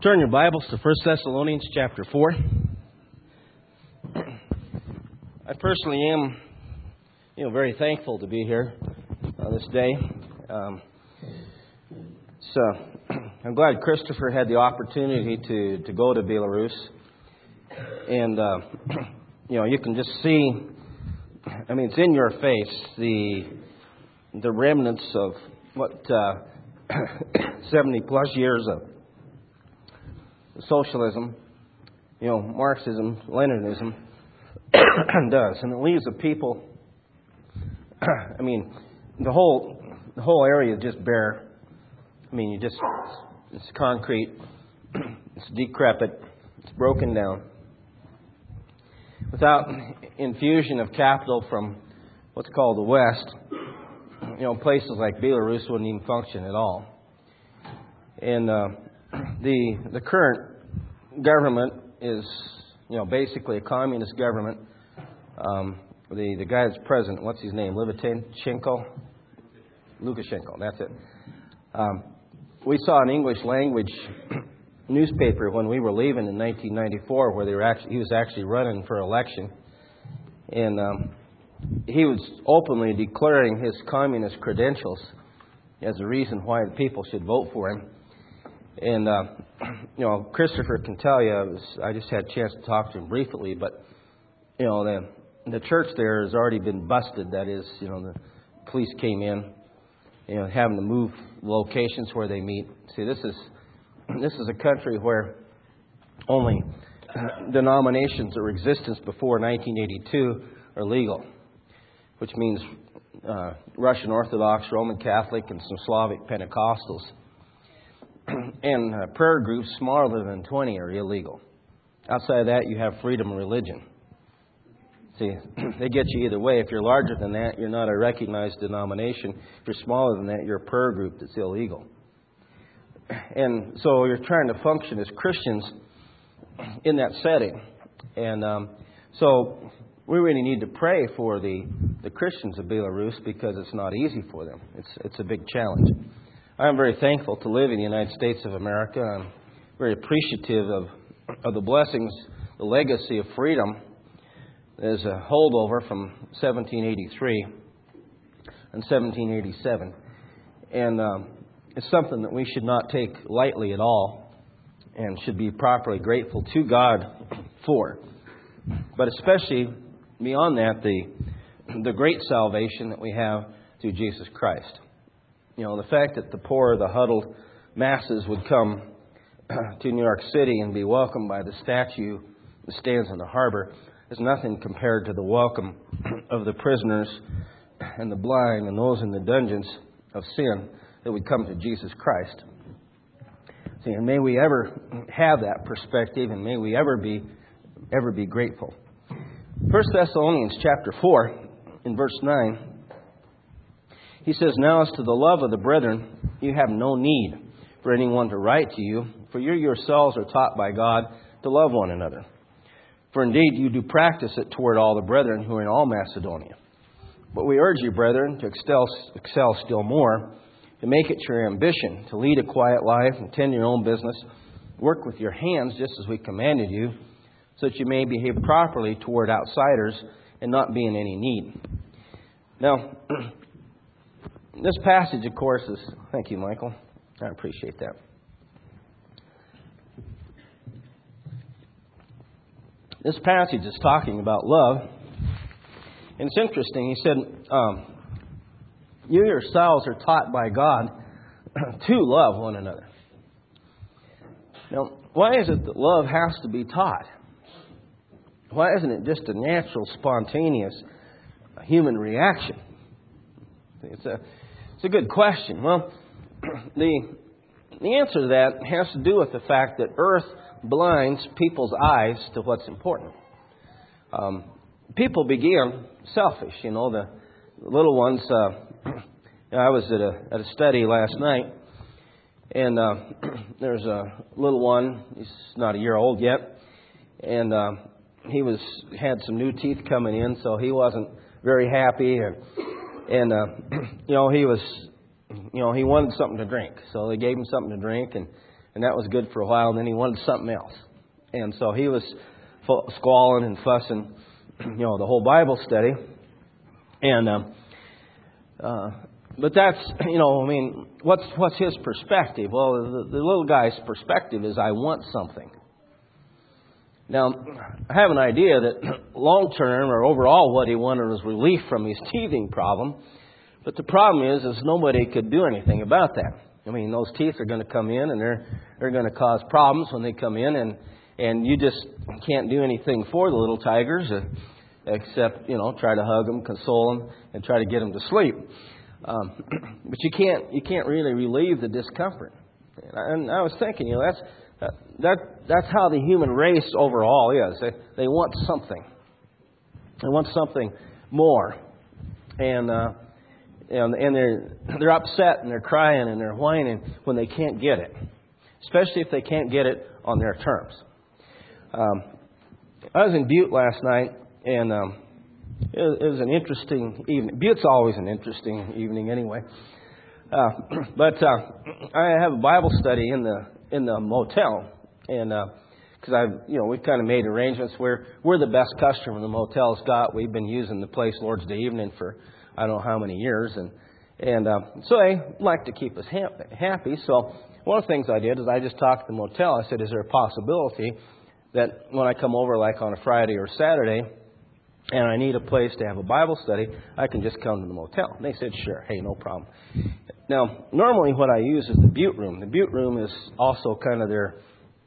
Turn your Bibles to 1 Thessalonians chapter 4. I personally am, very thankful to be here this day. I'm glad Christopher had the opportunity to go to Belarus. And, you can just see, it's in your face, the remnants of 70 plus years of socialism, Marxism, Leninism does. And it leaves the people, the whole area is just bare. It's concrete, it's decrepit, it's broken down. Without infusion of capital from what's called the West, places like Belarus wouldn't even function at all. And the current government is, basically a communist government. The guy that's president, what's his name? Lukashenko, that's it. We saw an English language newspaper when we were leaving in 1994 where he was actually running for election. And he was openly declaring his communist credentials as a reason why the people should vote for him. And, Christopher can tell you, I just had a chance to talk to him briefly, but, the church there has already been busted. That is, the police came in, having to move locations where they meet. See, this is a country where only denominations or existence before 1982 are legal, which means Russian Orthodox, Roman Catholic, and some Slavic Pentecostals. And prayer groups smaller than 20 are illegal. Outside of that, you have freedom of religion. See, they get you either way. If you're larger than that, you're not a recognized denomination. If you're smaller than that, you're a prayer group that's illegal. And so you're trying to function as Christians in that setting. And so we really need to pray for the Christians of Belarus because it's not easy for them. It's a big challenge. I'm very thankful to live in the United States of America. I'm very appreciative of the blessings, the legacy of freedom. There's a holdover from 1783 and 1787. And it's something that we should not take lightly at all and should be properly grateful to God for. But especially beyond that, the great salvation that we have through Jesus Christ. The fact that the poor, the huddled masses would come to New York City and be welcomed by the statue that stands in the harbor is nothing compared to the welcome of the prisoners and the blind and those in the dungeons of sin that would come to Jesus Christ. See, and may we ever have that perspective, and may we ever be grateful. 1 Thessalonians chapter 4, in verse 9, he says, "Now as to the love of the brethren, you have no need for anyone to write to you, for you yourselves are taught by God to love one another. For indeed you do practice it toward all the brethren who are in all Macedonia. But we urge you, brethren, to excel still more, to make it your ambition to lead a quiet life and tend your own business, work with your hands just as we commanded you, so that you may behave properly toward outsiders and not be in any need." Now, this passage, of course, is... Thank you, Michael. I appreciate that. This passage is talking about love. And it's interesting. He said, you yourselves are taught by God to love one another. Now, why is it that love has to be taught? Why isn't it just a natural, spontaneous human reaction? It's a good question. Well, the answer to that has to do with the fact that earth blinds people's eyes to what's important. People begin selfish. The little ones. I was at a study last night, and there's a little one. He's not a year old yet, and he had some new teeth coming in, so he wasn't very happy, and he was he wanted something to drink. So they gave him something to drink, and And that was good for a while, and then he wanted something else. And so he was squalling and fussing, the whole Bible study. And but that's, what's his perspective? Well, the little guy's perspective is, I want something. Now, I have an idea that long term or overall what he wanted was relief from his teething problem. But the problem is nobody could do anything about that. Those teeth are going to come in, and they're going to cause problems when they come in, and you just can't do anything for the little tigers except, try to hug them, console them, and try to get them to sleep. But you can't really relieve the discomfort. And I was thinking, that's how the human race overall is. They want something. They want something more, and they're upset and they're crying and they're whining when they can't get it, especially if they can't get it on their terms. I was in Butte last night, and it was an interesting evening. Butte's always an interesting evening, anyway. But I have a Bible study in the motel, and because we've kind of made arrangements where we're the best customer the motel's got. We've been using the place Lord's Day evening for I don't know how many years, and so they like to keep us happy. So one of the things I did is I just talked to the motel. I said, is there a possibility that when I come over, like on a Friday or Saturday, and I need a place to have a Bible study, I can just come to the motel? And they said, sure. Hey, no problem. Now, normally what I use is the Butte room. The Butte room is also kind of their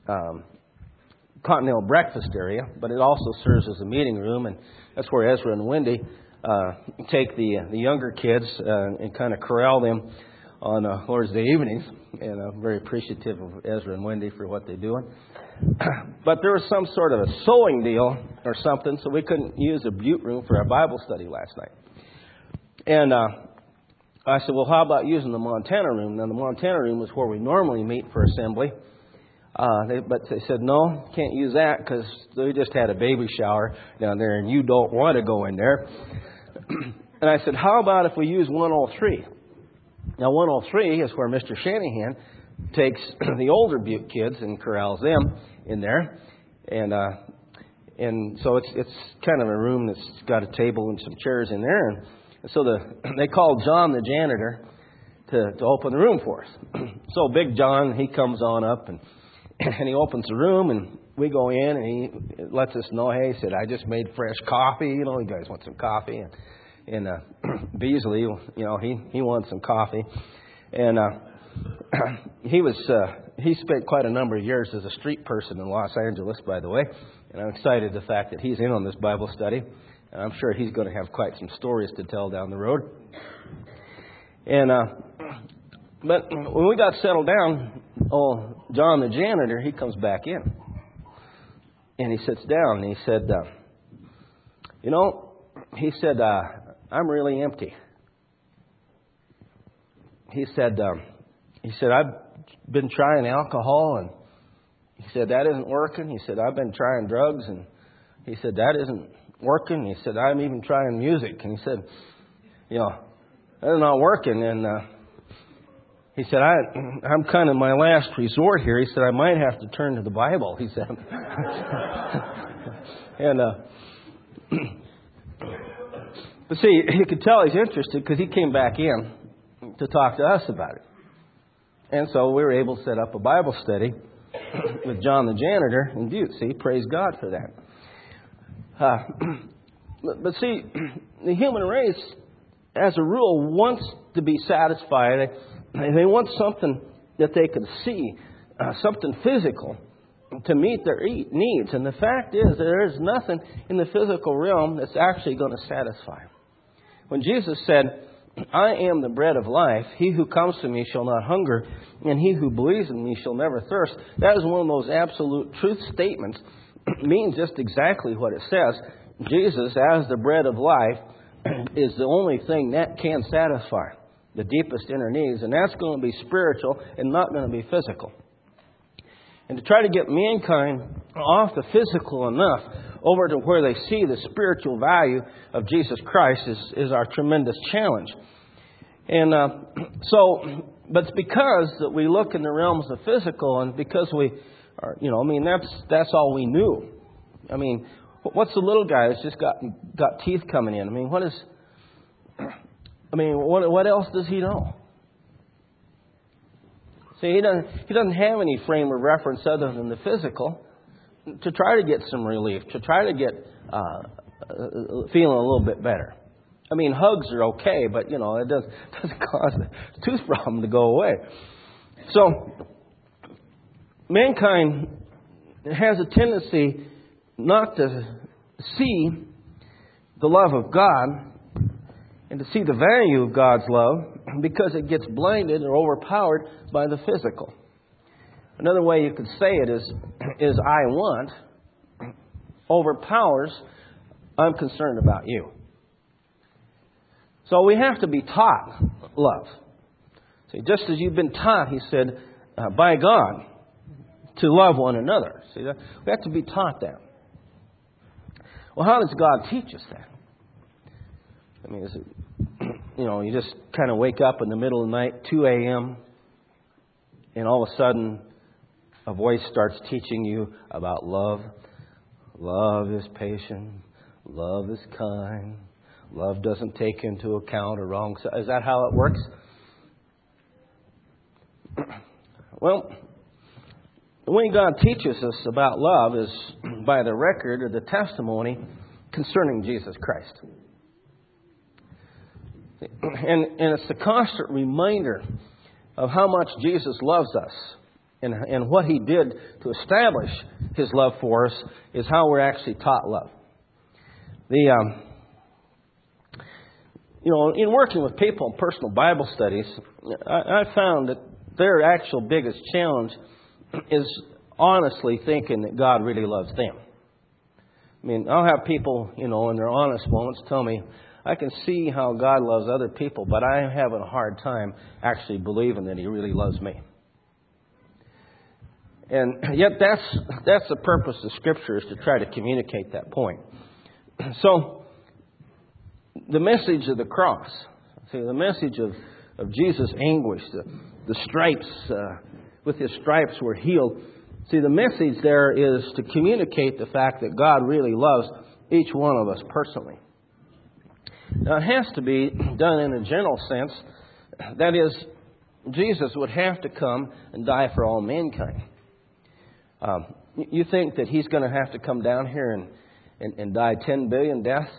continental breakfast area, but it also serves as a meeting room, and that's where Ezra and Wendy take the younger kids and kind of corral them on Lord's Day evenings. And I'm very appreciative of Ezra and Wendy for what they're doing. But there was some sort of a sewing deal or something, so we couldn't use the Butte room for our Bible study last night. And I said, well, how about using the Montana room? Now, the Montana room is where we normally meet for assembly. But they said, no, can't use that because they just had a baby shower down there and you don't want to go in there. And I said, how about if we use 103? Now, 103 is where Mr. Shanahan takes the older Butte kids and corrals them in there. And so it's kind of a room that's got a table and some chairs in there. And so they called John the janitor to open the room for us. So Big John, he comes on up and he opens the room, and we go in, and he lets us know, hey, he said, I just made fresh coffee. You guys want some coffee? And Beasley, he wants some coffee. And he spent quite a number of years as a street person in Los Angeles, by the way. And I'm excited the fact that he's in on this Bible study. And I'm sure he's going to have quite some stories to tell down the road. And but when we got settled down, John the janitor, he comes back in. And he sits down and he said, I'm really empty. He said, I've been trying alcohol, and he said, that isn't working. He said, I've been trying drugs, and he said, that isn't working. He said, I'm even trying music. And he said, that's not working. And he said, I'm kind of my last resort here. He said, I might have to turn to the Bible, he said. And but see, you could tell he's interested because he came back in to talk to us about it. And so we were able to set up a Bible study with John the janitor in Butte. See, praise God for that. But see, the human race, as a rule, wants to be satisfied. They want something that they can see, something physical, to meet their needs. And the fact is, there is nothing in the physical realm that's actually going to satisfy. When Jesus said, I am the bread of life, he who comes to me shall not hunger, and he who believes in me shall never thirst, that is one of those absolute truth statements. It means just exactly what it says. Jesus, as the bread of life, is the only thing that can satisfy the deepest inner needs, and that's going to be spiritual and not going to be physical. And to try to get mankind off the physical enough over to where they see the spiritual value of Jesus Christ is our tremendous challenge. And so But it's because that we look in the realms of physical, and because we are, that's all we knew. I mean, what's the little guy that's just got teeth coming in? I mean, what else does he know? See, he doesn't have any frame of reference other than the physical to try to get some relief, to try to get feeling a little bit better. I mean, hugs are okay, but it doesn't cause the tooth problem to go away. So, mankind has a tendency not to see the love of God and to see the value of God's love because it gets blinded or overpowered by the physical. Another way you could say it is I want overpowers I'm concerned about you. So we have to be taught love. See, just as you've been taught, he said, by God, to love one another. See, we have to be taught that. Well, how does God teach us that? I mean, is it, you just kind of wake up in the middle of the night, 2 a.m., and all of a sudden a voice starts teaching you about love. Love is patient. Love is kind. Love doesn't take into account a wrong side. Is that how it works? Well, the way God teaches us about love is by the record or the testimony concerning Jesus Christ. And it's the constant reminder of how much Jesus loves us and what He did to establish His love for us is how we're actually taught love. In working with people in personal Bible studies, I found that their actual biggest challenge is honestly thinking that God really loves them. I mean, I'll have people, in their honest moments tell me, I can see how God loves other people, but I am having a hard time actually believing that He really loves me. And yet that's the purpose of Scripture, is to try to communicate that point. So, the message of the cross, the message of Jesus' anguish, the stripes, with His stripes we're healed. See, the message there is to communicate the fact that God really loves each one of us personally. Now, it has to be done in a general sense. That is, Jesus would have to come and die for all mankind. You think that He's going to have to come down here and die 10 billion deaths?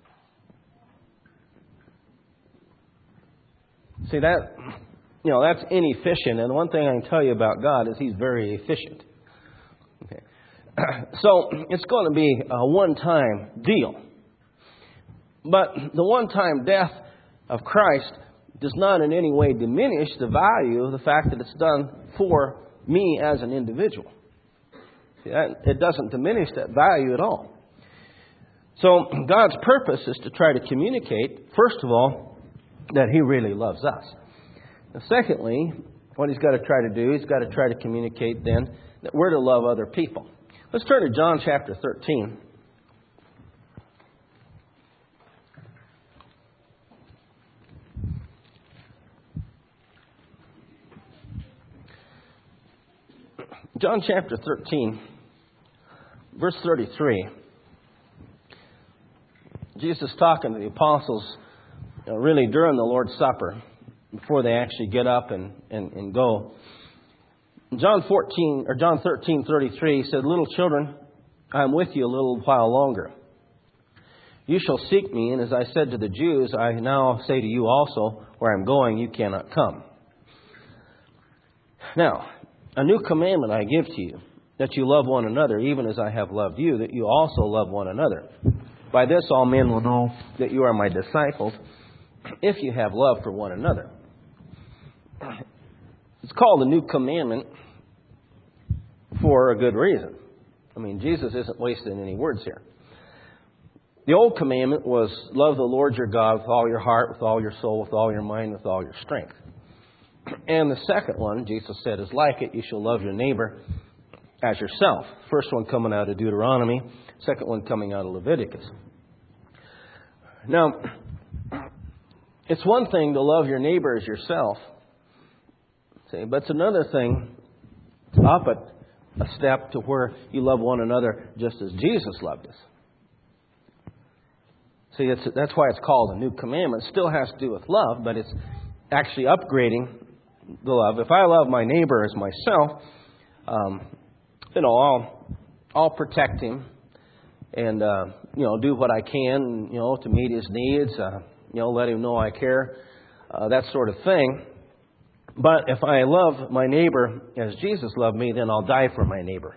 See, that's inefficient. And one thing I can tell you about God is He's very efficient. Okay. So it's going to be a one-time deal. But the one-time death of Christ does not in any way diminish the value of the fact that it's done for me as an individual. See, it doesn't diminish that value at all. So God's purpose is to try to communicate, first of all, that He really loves us. Now, secondly, what He's got to try to do, He's got to try to communicate then that we're to love other people. Let's turn to John chapter 13. John chapter 13, verse 33. Jesus talking to the apostles really during the Lord's Supper, before they actually get up and go. John 13:33 said, "Little children, I am with you a little while longer. You shall seek me, and as I said to the Jews, I now say to you also, where I am going, you cannot come. Now, a new commandment I give to you, that you love one another, even as I have loved you, that you also love one another. By this all men will know that you are my disciples, if you have love for one another." It's called a new commandment for a good reason. I mean, Jesus isn't wasting any words here. The old commandment was love the Lord your God with all your heart, with all your soul, with all your mind, with all your strength. And the second one, Jesus said, is like it. You shall love your neighbor as yourself. First one coming out of Deuteronomy. Second one coming out of Leviticus. Now, it's one thing to love your neighbor as yourself. See, but it's another thing up a step to where you love one another just as Jesus loved us. See, that's why it's called a new commandment. It still has to do with love, but it's actually upgrading the love. If I love my neighbor as myself, I'll protect him and do what I can, to meet his needs. Let him know I care, that sort of thing. But if I love my neighbor as Jesus loved me, then I'll die for my neighbor.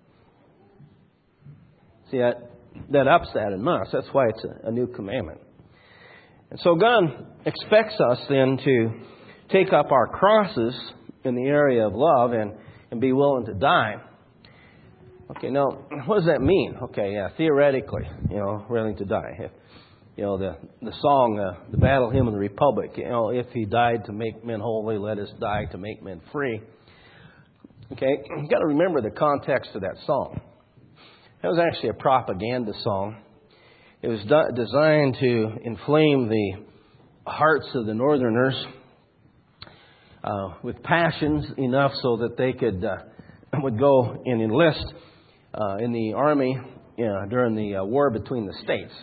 See, that ups that in us. That's why it's a new commandment. And so God expects us then to take up our crosses in the area of love and be willing to die. Okay, now, what does that mean? Okay, yeah, theoretically, willing to die. The song, the Battle Hymn of the Republic, if He died to make men holy, let us die to make men free. Okay, you've got to remember the context of that song. That was actually a propaganda song. It was designed to inflame the hearts of the Northerners with passions enough so that they would go and enlist in the army during the war between the states.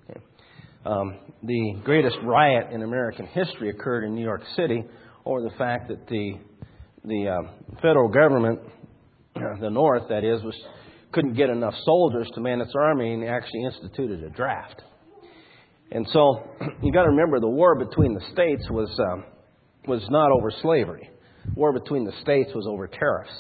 The greatest riot in American history occurred in New York City over the fact that the federal government, the North that is, couldn't get enough soldiers to man its army, and actually instituted a draft. And so you got to remember, the war between the states was not over slavery. The war between the states was over tariffs.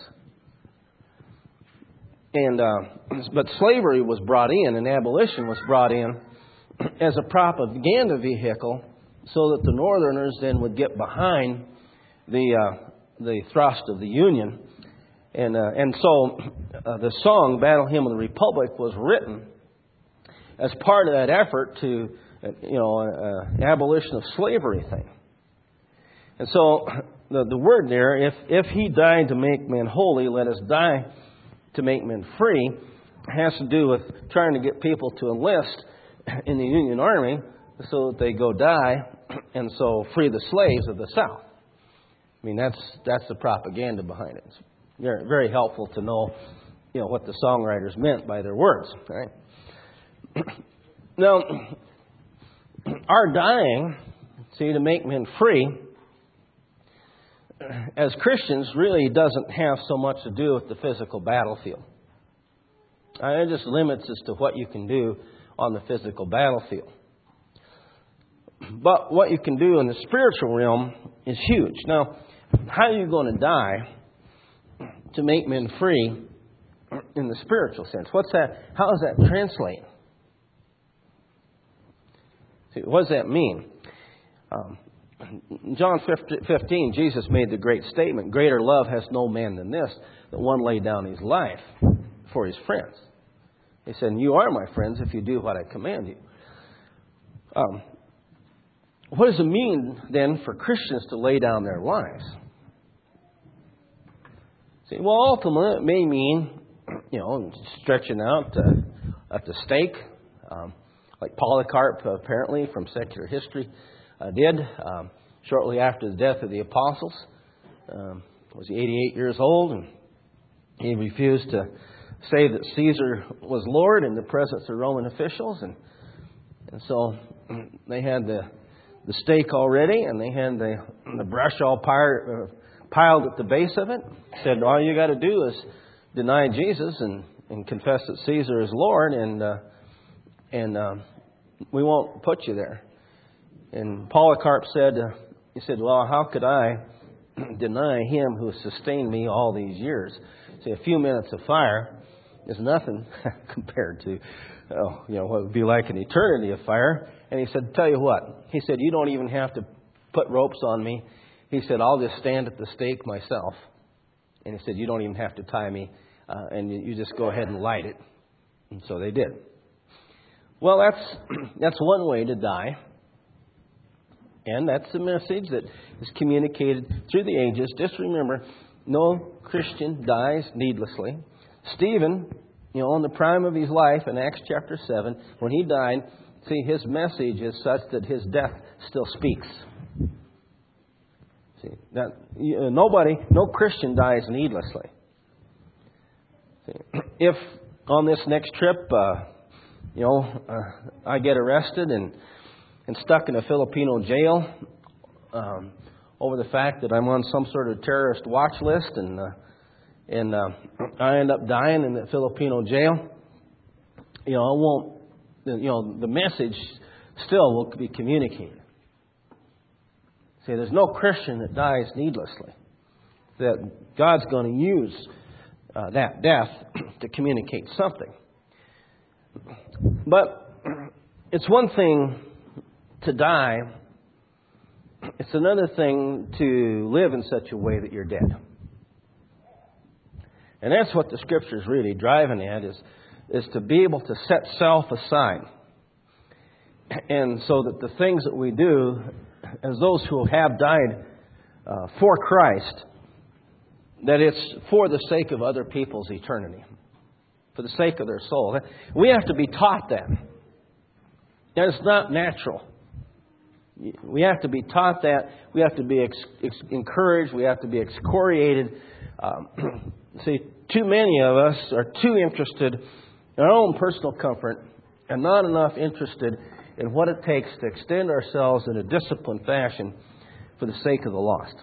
And but slavery was brought in, and abolition was brought in as a propaganda vehicle, so that the Northerners then would get behind the thrust of the Union. And so the song "Battle Hymn of the Republic" was written as part of that effort to, abolition of slavery thing. And so the word there, if He died to make men holy, let us die to make men free, has to do with trying to get people to enlist in the Union Army so that they go die and so free the slaves of the South. I mean, that's the propaganda behind it. It's very, very helpful to know, what the songwriters meant by their words. Right? Now, our dying, to make men free, as Christians, really doesn't have so much to do with the physical battlefield. It just limits as to what you can do on the physical battlefield. But what you can do in the spiritual realm is huge. Now, how are you going to die to make men free in the spiritual sense? What's that? How does that translate? See, what does that mean? In John 15, Jesus made the great statement, "Greater love has no man than this, that one lay down his life for his friends." He said, "You are my friends if you do what I command you." What does it mean then for Christians to lay down their lives? See, well, ultimately it may mean, stretching out at the stake, like Polycarp apparently from secular history did shortly after the death of the apostles. Was he 88 years old, and he refused to say that Caesar was Lord in the presence of Roman officials, and so they had the stake already, and they had the brush all piled at the base of it. Said, all you got to do is deny Jesus and confess that Caesar is Lord, and we won't put you there. And Polycarp said, well, how could I deny Him who has sustained me all these years? See, a few minutes of fire is nothing compared to what would be like an eternity of fire. And he said, tell you what. He said, you don't even have to put ropes on me. He said, I'll just stand at the stake myself. And he said, you don't even have to tie me. And you just go ahead and light it. And so they did. Well, that's one way to die. And that's the message that is communicated through the ages. Just remember, no Christian dies needlessly. Stephen, in the prime of his life in Acts chapter 7, when he died, see, his message is such that his death still speaks. See, that no Christian dies needlessly. See, if on this next trip, I get arrested and stuck in a Filipino jail over the fact that I'm on some sort of terrorist watch list, and I end up dying in the Filipino jail, I won't. The message still will be communicated. See, there's no Christian that dies needlessly. That God's going to use that death to communicate something. But it's one thing to die. It's another thing to live in such a way that you're dead. And that's what the Scripture's really driving at, is to be able to set self aside. And so that the things that we do, as those who have died for Christ, that it's for the sake of other people's eternity, for the sake of their soul. We have to be taught that. That is not natural. We have to be taught that. We have to be encouraged. We have to be excoriated. See, too many of us are too interested in our own personal comfort and not enough interested in what it takes to extend ourselves in a disciplined fashion for the sake of the lost.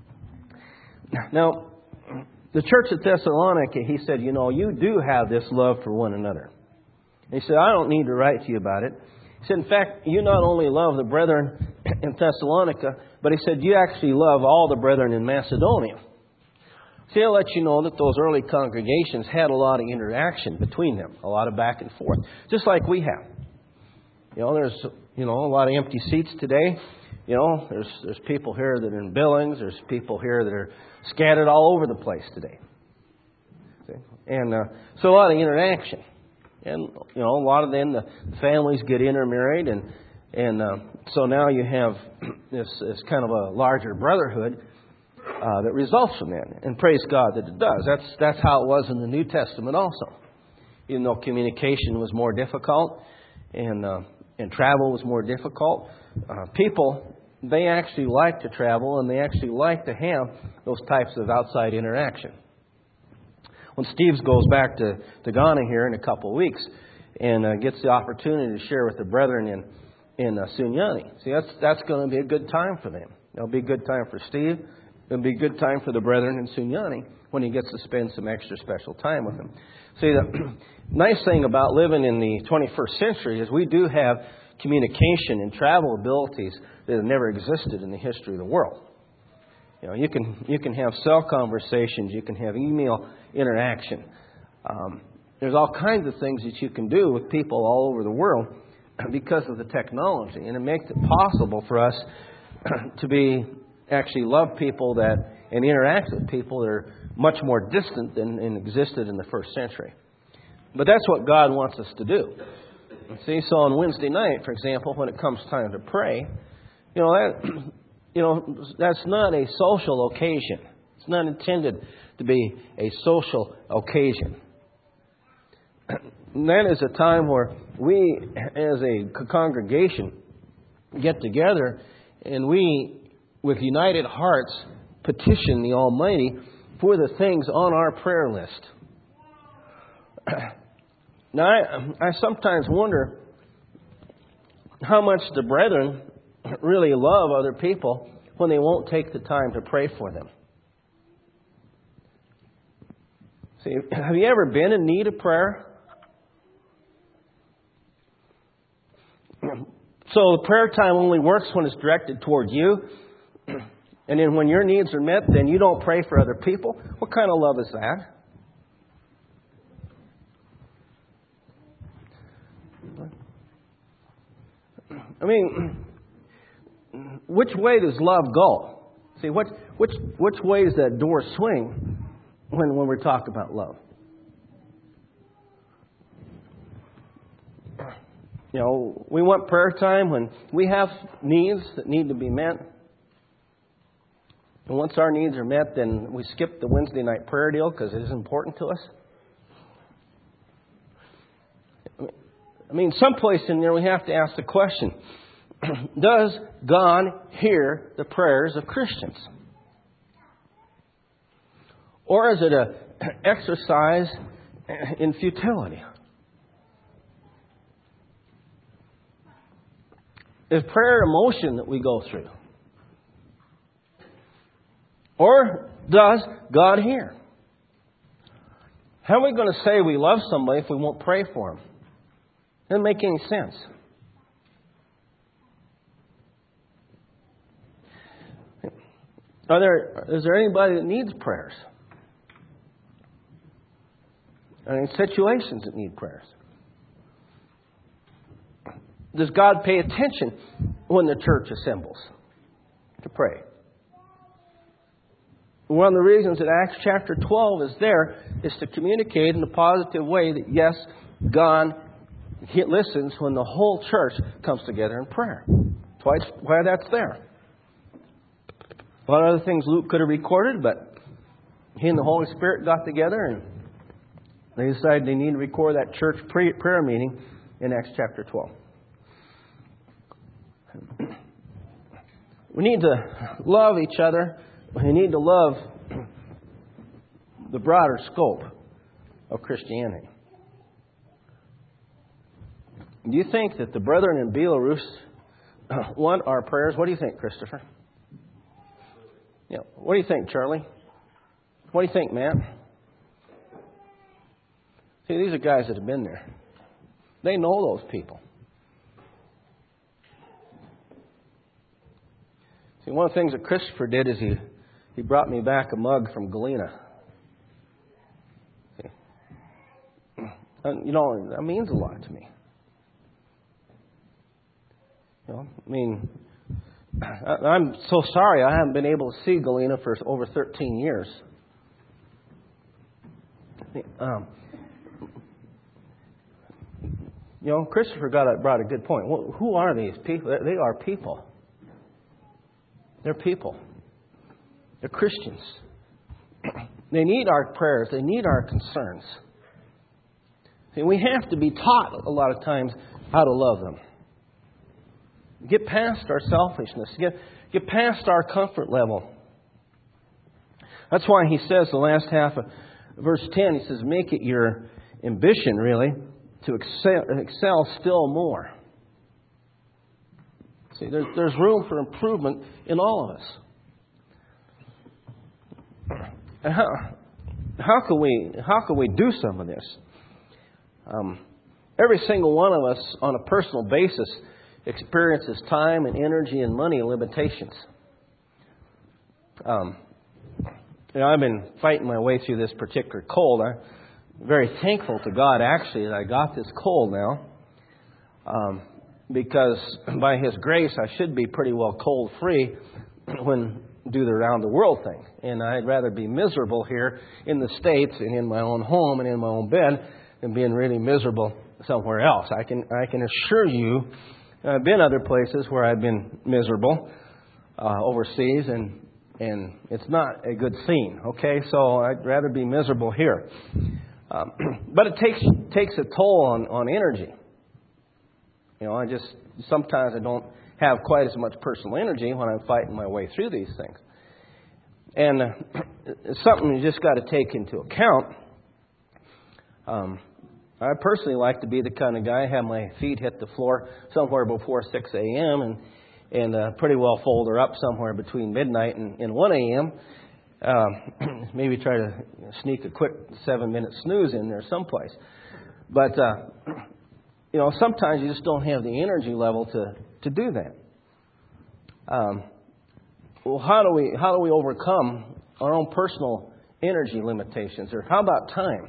Now, the church at Thessalonica, he said, you do have this love for one another. And he said, I don't need to write to you about it. He said, in fact, you not only love the brethren in Thessalonica, but he said, you actually love all the brethren in Macedonia. See, I'll let you know that those early congregations had a lot of interaction between them, a lot of back and forth, just like we have. There's a lot of empty seats today. There's people here that are in Billings. There's people here that are scattered all over the place today. And so a lot of interaction. And, a lot of them, the families get intermarried. And so now you have this kind of a larger brotherhood that results from that. And praise God that it does. That's how it was in the New Testament also. Even though communication was more difficult and travel was more difficult, people, they actually like to travel and they actually like to have those types of outside interaction. When Steve goes back to Ghana here in a couple of weeks and gets the opportunity to share with the brethren in Sunyani, see, that's going to be a good time for them. It'll be a good time for Steve. It'll be a good time for the brethren in Sunyani when he gets to spend some extra special time with them. See, the nice thing about living in the 21st century is we do have communication and travel abilities that have never existed in the history of the world. You can have cell conversations, you can have email interaction. There's all kinds of things that you can do with people all over the world because of the technology, and it makes it possible for us to actually love people and interact with people that are much more distant than existed in the first century. But that's what God wants us to do. See, so on Wednesday night, for example, when it comes time to pray, that's not a social occasion. It's not intended to be a social occasion. And that is a time where we, as a congregation, get together and we, with united hearts, petition the Almighty for the things on our prayer list. Now, I sometimes wonder how much the brethren really love other people when they won't take the time to pray for them. See, have you ever been in need of prayer? So the prayer time only works when it's directed toward you. And then when your needs are met, then you don't pray for other people. What kind of love is that? I mean, which way does love go? See, which way does that door swing when we're talking about love? We want prayer time when we have needs that need to be met. And once our needs are met, then we skip the Wednesday night prayer deal because it is important to us. I mean, someplace in there we have to ask the question, does God hear the prayers of Christians? Or is it an exercise in futility? Is prayer emotion that we go through? Or does God hear? How are we going to say we love somebody if we won't pray for them? Doesn't make any sense. Is there anybody that needs prayers? Are there any situations that need prayers? Does God pay attention when the church assembles to pray? One of the reasons that Acts chapter 12 is there is to communicate in a positive way that, yes, God listens when the whole church comes together in prayer. That's why that's there. A lot of other things Luke could have recorded, but he and the Holy Spirit got together and they decided they need to record that church prayer meeting in Acts chapter 12. We need to love each other. We need to love the broader scope of Christianity. Do you think that the brethren in Belarus want our prayers? What do you think, Christopher? Yeah. What do you think, Charlie? What do you think, Matt? See, these are guys that have been there. They know those people. See, one of the things that Christopher did is he brought me back a mug from Galena. See? And, that means a lot to me. I'm so sorry I haven't been able to see Galena for over 13 years. Christopher brought a good point. Well, who are these people? They are people. They're people. They're Christians. They need our prayers. They need our concerns. See, we have to be taught a lot of times how to love them. Get past our selfishness. Get past our comfort level. That's why he says the last half of verse 10, he says, make it your ambition, really, to excel still more. See, there's room for improvement in all of us. And how can we do some of this? Every single one of us, on a personal basis, experiences time and energy and money limitations. I've been fighting my way through this particular cold. I'm very thankful to God, actually, that I got this cold now. Because by His grace, I should be pretty well cold-free when do the around-the-world thing. And I'd rather be miserable here in the States and in my own home and in my own bed than being really miserable somewhere else. I can assure you, I've been other places where I've been miserable overseas, and it's not a good scene. Okay, so I'd rather be miserable here. But it takes a toll on energy. Sometimes I don't have quite as much personal energy when I'm fighting my way through these things. And it's something you just got to take into account. I personally like to be the kind of guy, have my feet hit the floor somewhere before 6 a.m. and pretty well fold her up somewhere between midnight and 1 a.m. Maybe try to sneak a quick 7-minute snooze in there someplace. But sometimes you just don't have the energy level to do that. Well, how do we overcome our own personal energy limitations? Or how about time?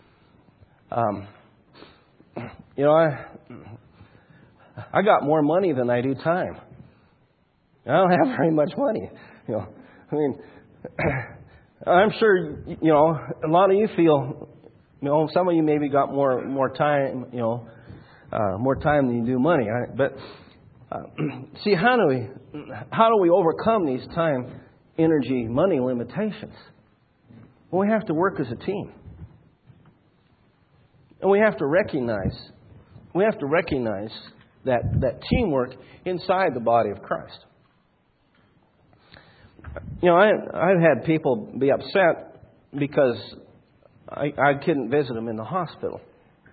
I got more money than I do time. I don't have very much money. I'm sure a lot of you feel. Some of you maybe got more time. More time than you do money. But see, how do we overcome these time, energy, money limitations? Well, we have to work as a team. And we have to recognize that teamwork inside the body of Christ. I've had people be upset because I couldn't visit them in the hospital.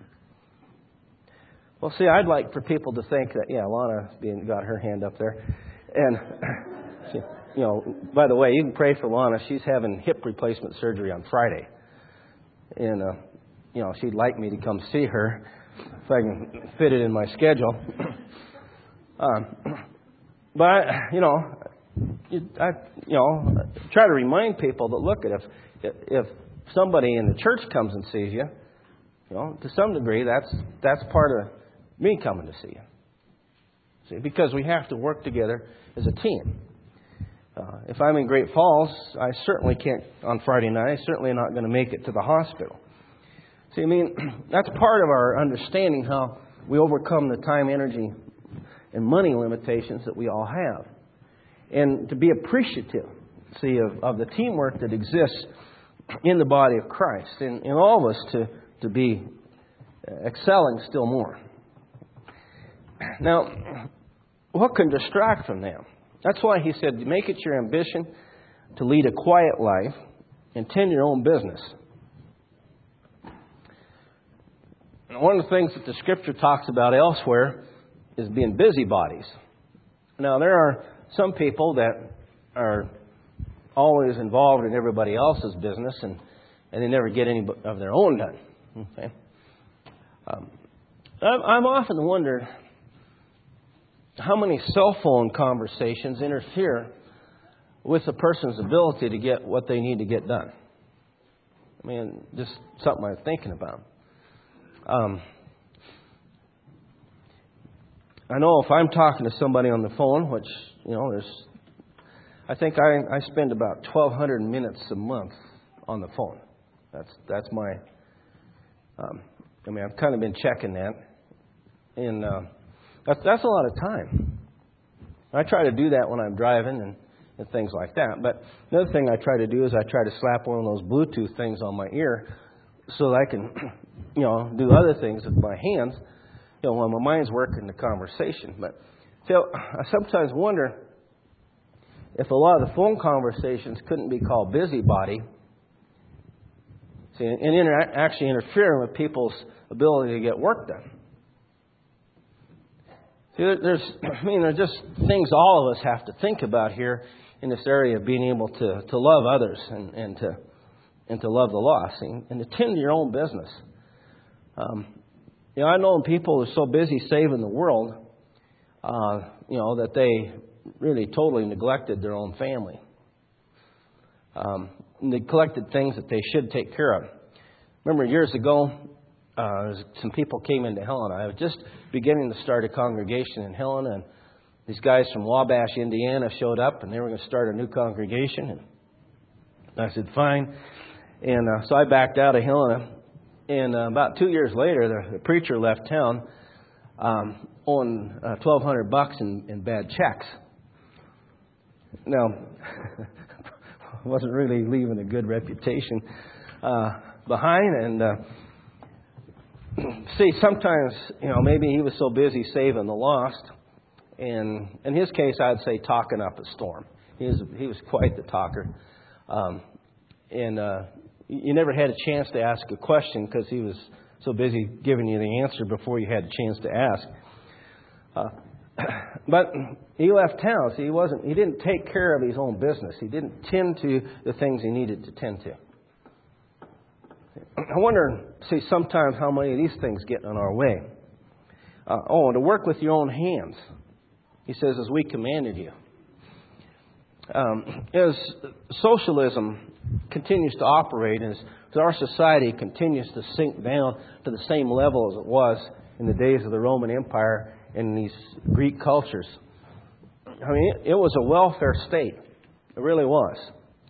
Well, see, I'd like for people to think that, Lana got her hand up there. And, by the way, you can pray for Lana. She's having hip replacement surgery on Friday. And, she'd like me to come see her if I can fit it in my schedule. But, I try to remind people that, look, if somebody in the church comes and sees you, to some degree, that's part of me coming to see you. See, because we have to work together as a team. If I'm in Great Falls, I certainly can't on Friday night. I'm certainly not going to make it to the hospital. See, that's part of our understanding how we overcome the time, energy, and money limitations that we all have. And to be appreciative, of the teamwork that exists in the body of Christ. And all of us to be excelling still more. Now, what can distract from that? That's why he said, make it your ambition to lead a quiet life and tend your own business. And one of the things that the Scripture talks about elsewhere is being busybodies. Now, there are some people that are always involved in everybody else's business and they never get any of their own done. Okay? I've often wondered how many cell phone conversations interfere with a person's ability to get what they need to get done. Just something I'm thinking about. I know if I'm talking to somebody on the phone, which, I think I spend about 1,200 minutes a month on the phone. That's my, I've kind of been checking that. And that's a lot of time. I try to do that when I'm driving and things like that. But another thing I try to do is I try to slap one of those Bluetooth things on my ear so that I can, do other things with my hands, when my mind's working the conversation. But I sometimes wonder if a lot of the phone conversations couldn't be called busybody, and actually interfering with people's ability to get work done. There's just things all of us have to think about here in this area of being able to love others and to love the lost and to tend to your own business. I know people who are so busy saving the world, that they really totally neglected their own family. Neglected things that they should take care of. Remember years ago, some people came into Helena. I was just beginning to start a congregation in Helena, and these guys from Wabash, Indiana showed up, and they were going to start a new congregation. And I said, fine. And so I backed out of Helena. And about 2 years later, the preacher left town on $1,200 in bad checks. Now, wasn't really leaving a good reputation behind. And sometimes, maybe he was so busy saving the lost. And in his case, I'd say talking up a storm. He was quite the talker. You never had a chance to ask a question because he was so busy giving you the answer before you had a chance to ask. But he left town. He didn't take care of his own business. He didn't tend to the things he needed to tend to. I wonder, sometimes how many of these things get in our way. To work with your own hands. He says, as we commanded you. As socialism continues to operate, as our society continues to sink down to the same level as it was in the days of the Roman Empire and these Greek cultures. It was a welfare state. It really was.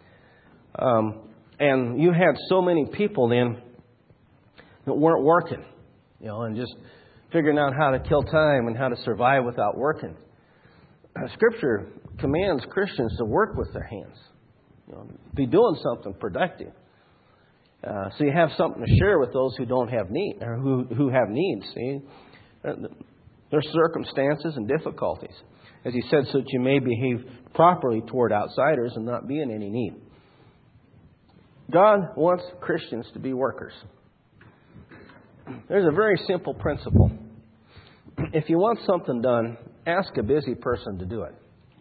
And you had so many people then that weren't working, and just figuring out how to kill time and how to survive without working. Scripture commands Christians to work with their hands. Be doing something productive. So you have something to share with those who don't have need, or who have needs. See, there's circumstances and difficulties. As he said, so that you may behave properly toward outsiders and not be in any need. God wants Christians to be workers. There's a very simple principle. If you want something done, ask a busy person to do it.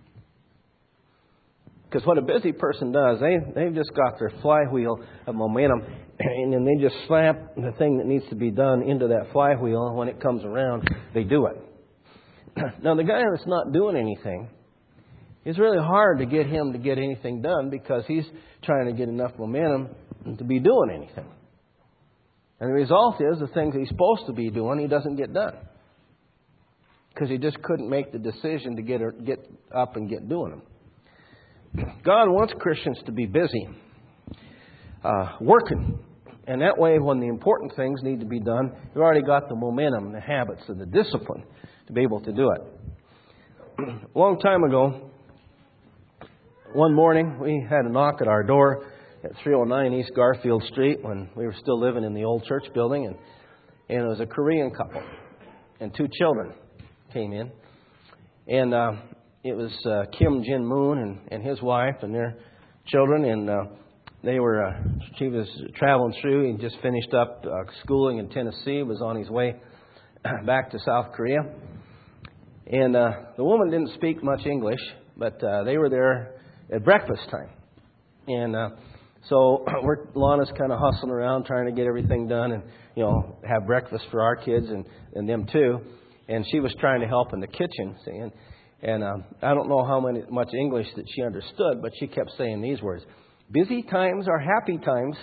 Because what a busy person does, they've just got their flywheel of momentum, and then they just slap the thing that needs to be done into that flywheel, and when it comes around, they do it. Now, the guy that's not doing anything, it's really hard to get him to get anything done because he's trying to get enough momentum to be doing anything. And the result is the things he's supposed to be doing, he doesn't get done. Because he just couldn't make the decision to get up and get doing them. God wants Christians to be busy, working. And that way, when the important things need to be done, you've already got the momentum, the habits, and the discipline to be able to do it. A long time ago, one morning, we had a knock at our door at 309 East Garfield Street when we were still living in the old church building. And it was a Korean couple and 2 children came in. And it was Kim Jin Moon and his wife and their children. And she was traveling through. He just finished up schooling in Tennessee, was on his way back to South Korea. And the woman didn't speak much English, but they were there at breakfast time. And so Lana's kind of hustling around trying to get everything done and, have breakfast for our kids and them too. And she was trying to help in the kitchen, see. And I don't know how much English that she understood, but she kept saying these words: busy times are happy times.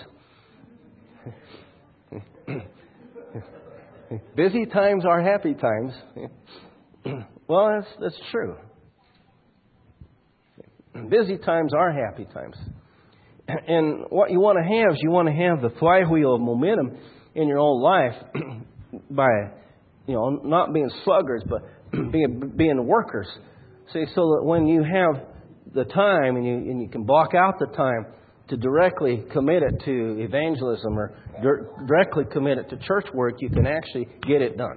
Busy times are happy times. Well, that's true. Busy times are happy times. And what you want to have is you want to have the flywheel of momentum in your own life by, not being sluggards, but being workers. See, so that when you have the time and you can block out the time to directly commit it to evangelism or directly commit it to church work, you can actually get it done.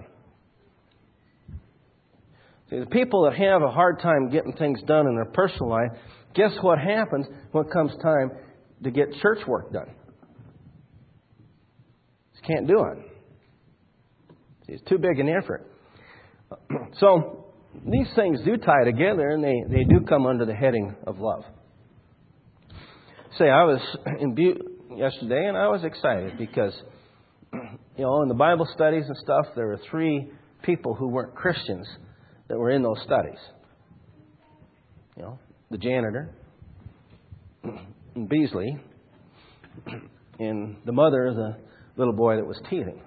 See, the people that have a hard time getting things done in their personal life, guess what happens when it comes time to get church work done? Just can't do it. See, it's too big an effort. So these things do tie together, and they do come under the heading of love. Say, I was in Butte yesterday, and I was excited because, in the Bible studies and stuff, there were 3 people who weren't Christians that were in those studies. The janitor, and Beasley, and the mother of the little boy that was teething.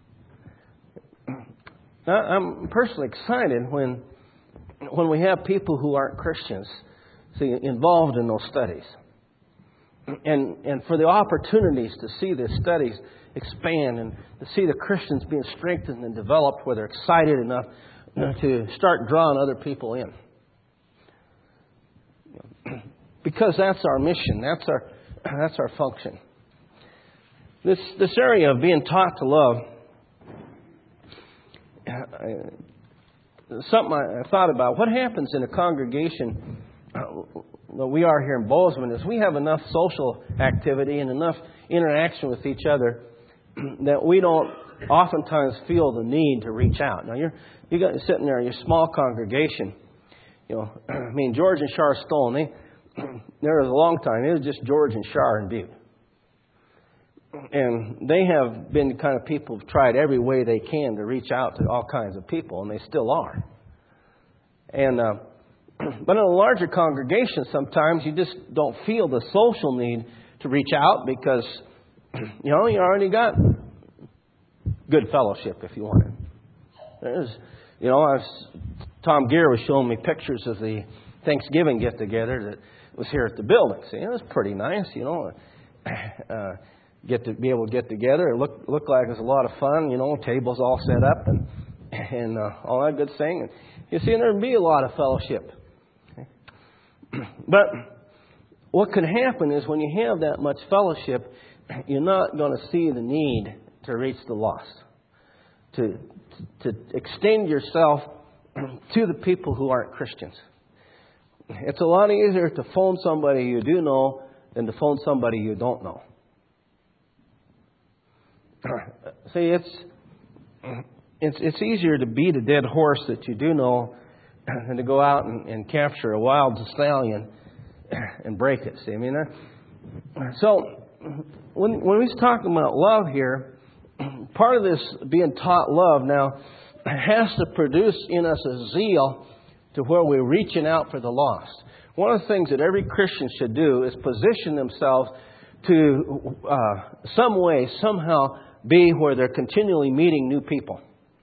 Now, I'm personally excited when we have people who aren't Christians, involved in those studies. And for the opportunities to see the studies expand and to see the Christians being strengthened and developed where they're excited enough to start drawing other people in. Because that's our mission. That's our function. This area of being taught to love, something I thought about. What happens in a congregation that we are here in Bozeman is we have enough social activity and enough interaction with each other that we don't oftentimes feel the need to reach out. Now you're sitting there in your small congregation. George and Char Stone, there was a long time. It was just George and Char in Butte. And they have been the kind of people who've tried every way they can to reach out to all kinds of people, and they still are. And but in a larger congregation, sometimes you just don't feel the social need to reach out because, you already got good fellowship, if you want it. Tom Gear was showing me pictures of the Thanksgiving get-together that was here at the building. See, it was pretty nice, get to be able to get together. It looked like it was a lot of fun, tables all set up and all that good thing. And you see, there'd be a lot of fellowship. But what can happen is when you have that much fellowship, you're not going to see the need to reach the lost, to extend yourself to the people who aren't Christians. It's a lot easier to phone somebody you do know than to phone somebody you don't know. See, it's easier to beat a dead horse that you do know than to go out and capture a wild stallion and break it. See, I mean, so when we're talking about love here, part of this being taught love now has to produce in us a zeal to where we're reaching out for the lost. One of the things that every Christian should do is position themselves to some way, somehow be where they're continually meeting new people.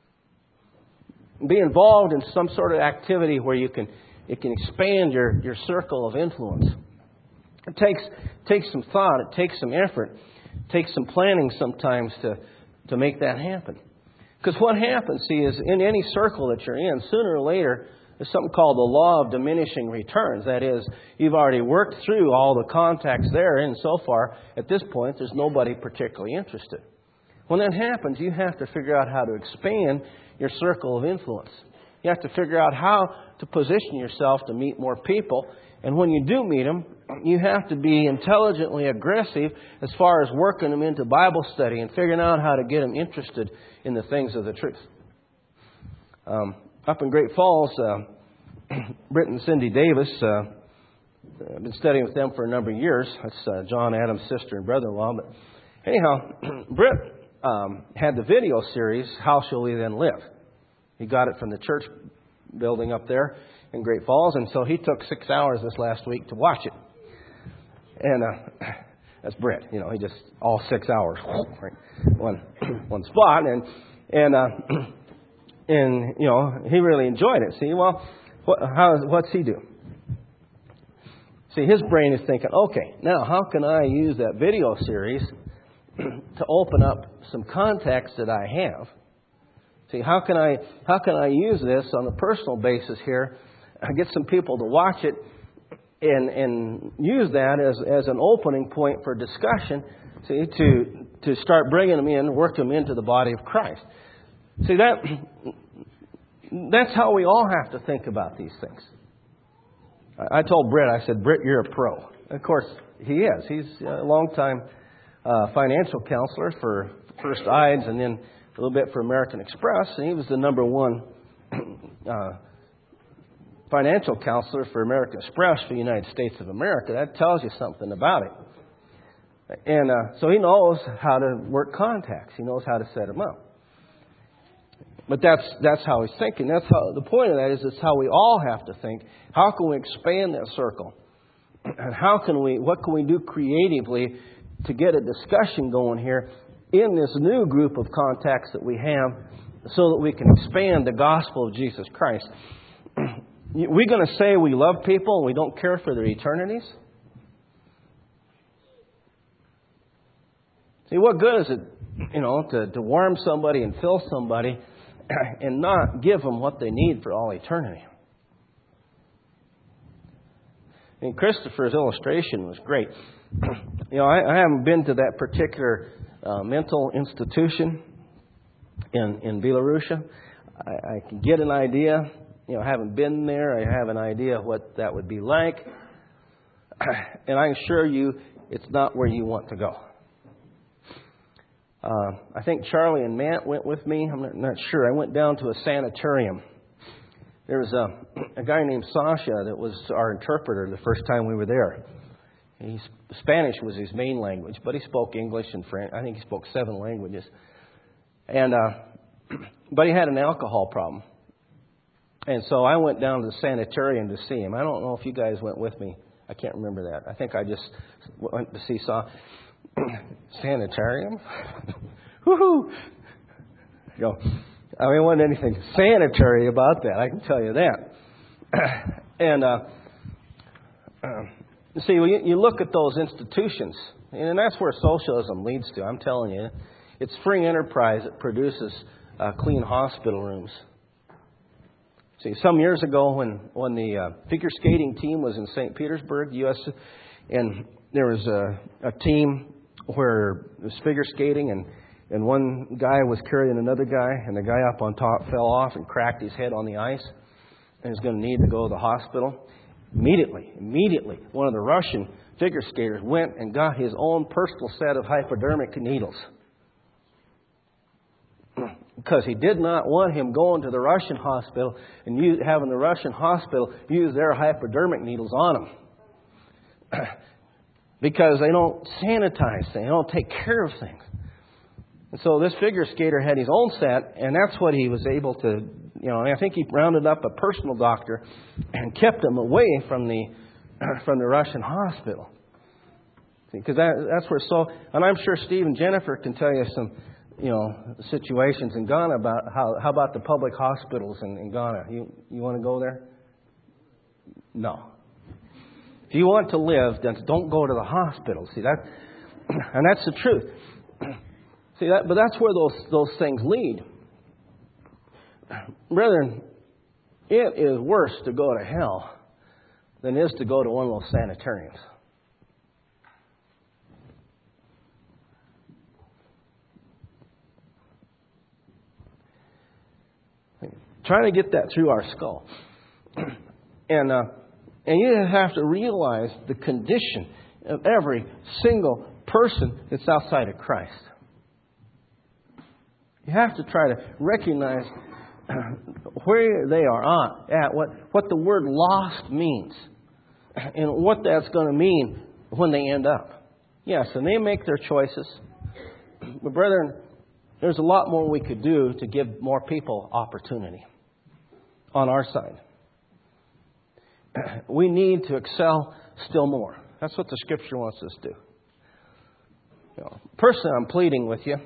Be involved in some sort of activity where it can expand your circle of influence. It takes some thought, it takes some effort, it takes some planning sometimes to make that happen. Because what happens, see, is in any circle that you're in, sooner or later, there's something called the law of diminishing returns. That is, you've already worked through all the contacts there, and so far, at this point, there's nobody particularly interested. When that happens, you have to figure out how to expand your circle of influence. You have to figure out how to position yourself to meet more people. And when you do meet them, you have to be intelligently aggressive as far as working them into Bible study and figuring out how to get them interested in the things of the truth. Up in Great Falls, Britt and Cindy Davis, I've been studying with them for a number of years. That's John Adams' sister and brother-in-law. But anyhow, Britt had the video series, How Shall We Then Live? He got it from the church building up there in Great Falls, and so he took 6 hours this last week to watch it. And that's Britt, he just all 6 hours, right, one spot, and he really enjoyed it. See, well, what's he do? See, his brain is thinking, okay, now how can I use that video series to open up some contacts that I have? See, how can I use this on a personal basis here? Get some people to watch it and use that as an opening point for discussion. See, to start bringing them in, work them into the body of Christ. See, that's how we all have to think about these things. I told Britt, I said, Britt, you're a pro. Of course, he is. He's a long-time financial counselor for First Ides and then a little bit for American Express. And he was the number one financial counselor for American Express for the United States of America. That tells you something about it. And so he knows how to work contacts. He knows how to set them up. But that's how he's thinking. That's how the point of that is. It's how we all have to think. How can we expand that circle? And what can we do creatively to get a discussion going here in this new group of contacts that we have, so that we can expand the gospel of Jesus Christ? We're going to say we love people and we don't care for their eternities? See, what good is it, to warm somebody and fill somebody and not give them what they need for all eternity? And Christopher's illustration was great. I haven't been to that particular mental institution in Belarusia. I can get an idea. I haven't been there. I have an idea of what that would be like. And I assure you, it's not where you want to go. I think Charlie and Matt went with me. I'm not sure. I went down to a sanitarium. There was a guy named Sasha that was our interpreter the first time we were there. Spanish was his main language, but he spoke English and French. I think he spoke 7 languages. And but he had an alcohol problem. And so I went down to the sanitarium to see him. I don't know if you guys went with me. I can't remember that. I think I just went to see sanitarium? Woohoo! I mean, it wasn't anything sanitary about that, I can tell you that. And see, you look at those institutions, and that's where socialism leads to. I'm telling you, it's free enterprise that produces clean hospital rooms. See, some years ago when the figure skating team was in St. Petersburg, U.S., and there was a team where it was figure skating, and one guy was carrying another guy, and the guy up on top fell off and cracked his head on the ice and was going to need to go to the hospital. Immediately, one of the Russian figure skaters went and got his own personal set of hypodermic needles. because he did not want him going to the Russian hospital and having the Russian hospital use their hypodermic needles on him. Because they don't sanitize things, they don't take care of things. And so this figure skater had his own set, and that's what he was able to, and I think he rounded up a personal doctor and kept him away from the Russian hospital. Because that's where and I'm sure Steve and Jennifer can tell you some, situations in Ghana about how about the public hospitals in Ghana? You want to go there? No. If you want to live, then don't go to the hospital. See that, and that's the truth. See that, but that's where those things lead. Brethren, it is worse to go to hell than it is to go to one of those sanitariums. Trying to get that through our skull. And you have to realize the condition of every single person that's outside of Christ. You have to try to recognize where they are at, what the word lost means, and what that's going to mean when they end up. Yes, and they make their choices. But brethren, there's a lot more we could do to give more people opportunity on our side. We need to excel still more. That's what the Scripture wants us to do. Personally, I'm pleading with you.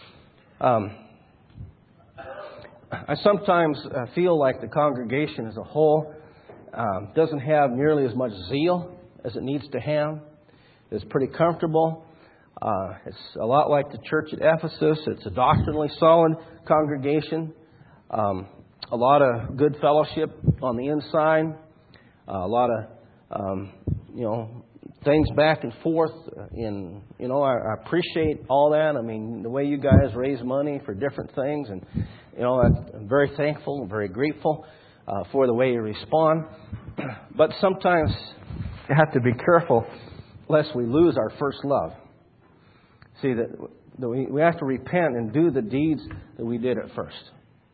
I sometimes feel like the congregation as a whole doesn't have nearly as much zeal as it needs to have. It's pretty comfortable. It's a lot like the church at Ephesus. It's a doctrinally solid congregation. A lot of good fellowship on the inside. A lot of, things back and forth. I appreciate all that. I mean, the way you guys raise money for different things. And, I'm very thankful and very grateful for the way you respond. But sometimes you have to be careful lest we lose our first love. See, that we have to repent and do the deeds that we did at first.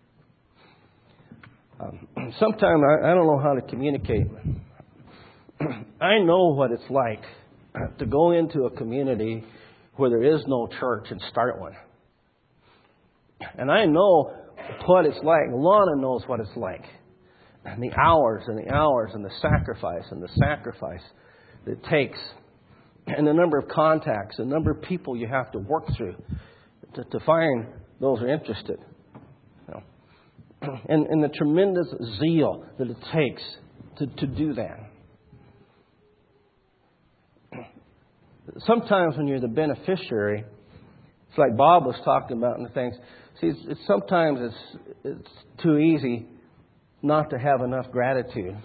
Sometimes I don't know how to communicate. I know what it's like to go into a community where there is no church and start one. And I know what it's like. Lana knows what it's like. And the hours and the hours and the sacrifice that it takes. And the number of contacts, the number of people you have to work through to find those who are interested. And the tremendous zeal that it takes to do that. Sometimes when you're the beneficiary, it's like Bob was talking about in the things. See, sometimes it's too easy not to have enough gratitude.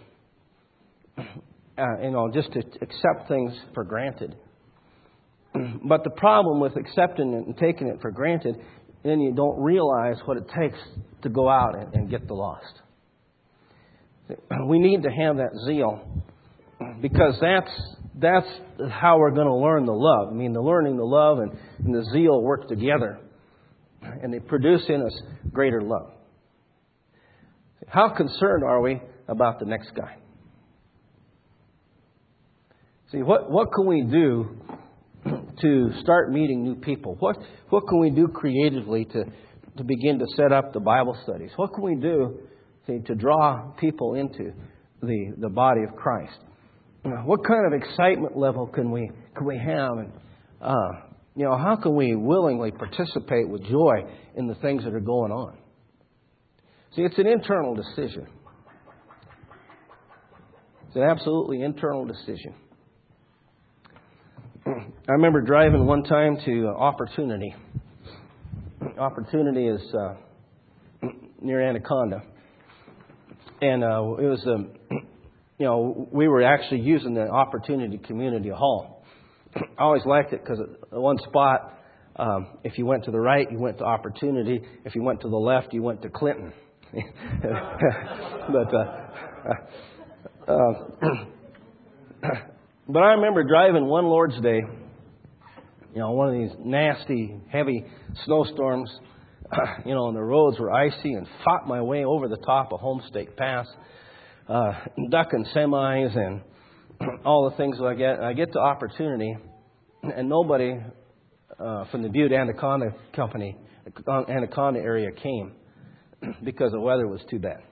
Just to accept things for granted. But the problem with accepting it and taking it for granted, then you don't realize what it takes to go out and get the lost. We need to have that zeal, because that's how we're going to learn the love. I mean, the learning the love and the zeal work together, and they produce in us greater love. How concerned are we about the next guy? See, what can we do to start meeting new people? What can we do creatively to begin to set up the Bible studies? What can we do to draw people into the body of Christ? What kind of excitement level can we have? And how can we willingly participate with joy in the things that are going on? See, it's an internal decision. It's an absolutely internal decision. I remember driving one time to Opportunity. Opportunity is near Anaconda. And it was, we were actually using the Opportunity Community Hall. I always liked it because at one spot, if you went to the right, you went to Opportunity. If you went to the left, you went to Clinton. But I remember driving one Lord's Day, one of these nasty, heavy snowstorms, And the roads were icy, and fought my way over the top of Homestake Pass, ducking semis and all the things like that. I get the opportunity, and nobody from the Butte Anaconda Company, Anaconda area came because the weather was too bad.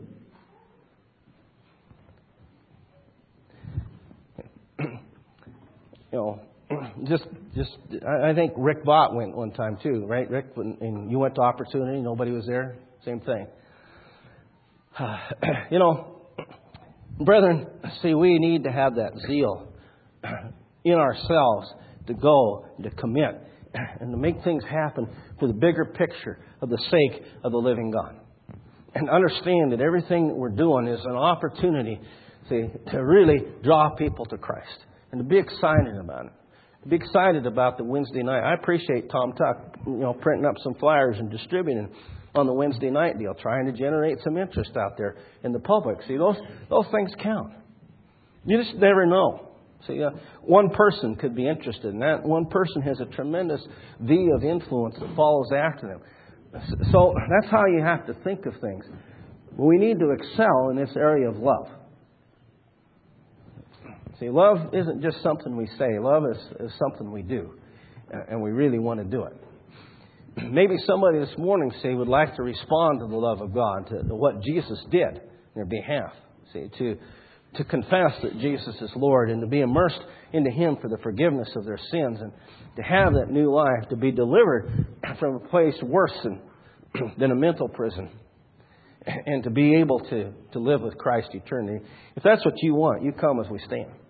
I think Rick Bott went one time too, right? Rick, and you went to Opportunity, nobody was there, same thing. Brethren, see, we need to have that zeal in ourselves to go, to commit, and to make things happen for the bigger picture of the sake of the living God. And understand that everything that we're doing is an opportunity, see, to really draw people to Christ and to be excited about it. Be excited about the Wednesday night. I appreciate Tom Tuck, printing up some flyers and distributing on the Wednesday night deal, trying to generate some interest out there in the public. See, those things count. You just never know. See, one person could be interested in that. One person has a tremendous V of influence that follows after them. So that's how you have to think of things. We need to excel in this area of love. See, love isn't just something we say. Love is something we do. And we really want to do it. Maybe somebody this morning, say, would like to respond to the love of God, to what Jesus did in their behalf. See, to confess that Jesus is Lord and to be immersed into Him for the forgiveness of their sins and to have that new life, to be delivered from a place worse than a mental prison and to be able to live with Christ eternally. If that's what you want, you come as we stand.